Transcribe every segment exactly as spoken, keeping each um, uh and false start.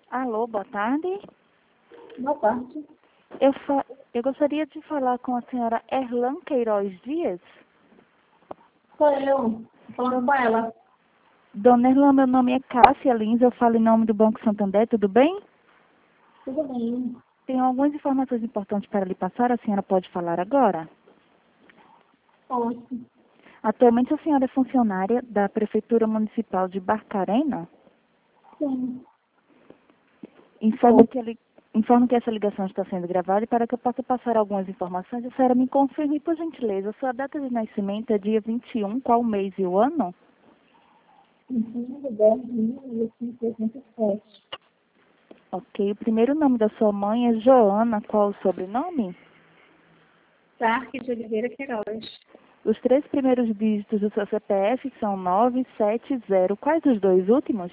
Alô, boa tarde. Boa tarde. Eu, fa... eu gostaria de falar com a senhora Erlan Queiroz Dias. Sou eu, falando com ela. Dona Erlan, meu nome é Cássia Lins, eu falo em nome do Banco Santander, tudo bem? Tudo bem. Tenho algumas informações importantes para lhe passar, a senhora pode falar agora? Posso. Atualmente a senhora é funcionária da Prefeitura Municipal de Barcarena? Sim. Informo que, ele... Informo que essa ligação está sendo gravada e para que eu possa passar algumas informações, a senhora me confirme, por gentileza, sua data de nascimento é dia vinte e um, qual mês e o ano? vinte e um de dez de mil novecentos e oitenta e sete. Ok, o primeiro nome da sua mãe é Joana, qual o sobrenome? Sarque de Oliveira Queiroz. Os três primeiros dígitos do seu C P F são nove sete zero. Quais os dois últimos?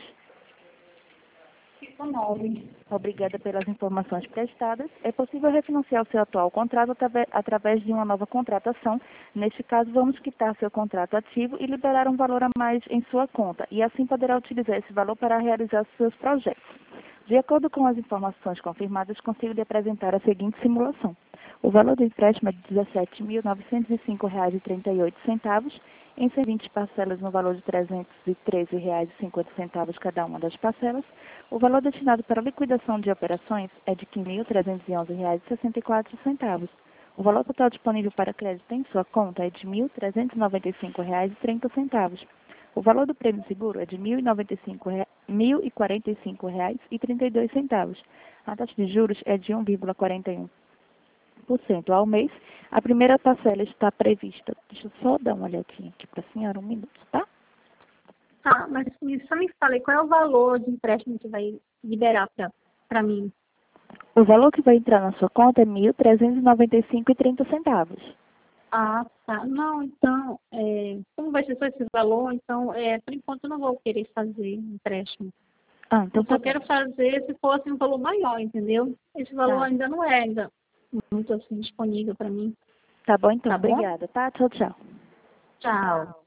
cinco nove. Obrigada pelas informações prestadas. É possível refinanciar o seu atual contrato atrave- através de uma nova contratação. Neste caso, vamos quitar seu contrato ativo e liberar um valor a mais em sua conta. E assim poderá utilizar esse valor para realizar seus projetos. De acordo com as informações confirmadas, consigo lhe apresentar a seguinte simulação. O valor do empréstimo é de dezessete mil novecentos e cinco reais e trinta e oito centavos, em cento e vinte parcelas no valor de trezentos e treze reais e cinquenta centavos cada uma das parcelas. O valor destinado para liquidação de operações é de quinze mil trezentos e onze reais e sessenta e quatro centavos. O valor total disponível para crédito em sua conta é de mil trezentos e noventa e cinco reais e trinta centavos. O valor do prêmio seguro é de mil e noventa e cinco re- mil e quarenta e cinco reais e trinta e dois centavos. A taxa de juros é de um vírgula quarenta e um por cento ao mês. A primeira parcela está prevista. Deixa eu só dar uma olhadinha aqui para a senhora, um minuto, tá? Tá, mas me- só me falei qual é o valor de empréstimo que vai liberar para mim. O valor que vai entrar na sua conta é mil trezentos e noventa e cinco reais e trinta centavos. Ah, tá. Não, então, é, como vai ser só esse valor, então, é, por enquanto eu não vou querer fazer empréstimo. Ah, então Eu tá só bom. quero fazer se fosse um valor maior, entendeu? Esse valor Tá. ainda não é ainda muito assim disponível para mim. Tá bom então. Tá bom? Obrigada, tá? Tchau, tchau. Tchau.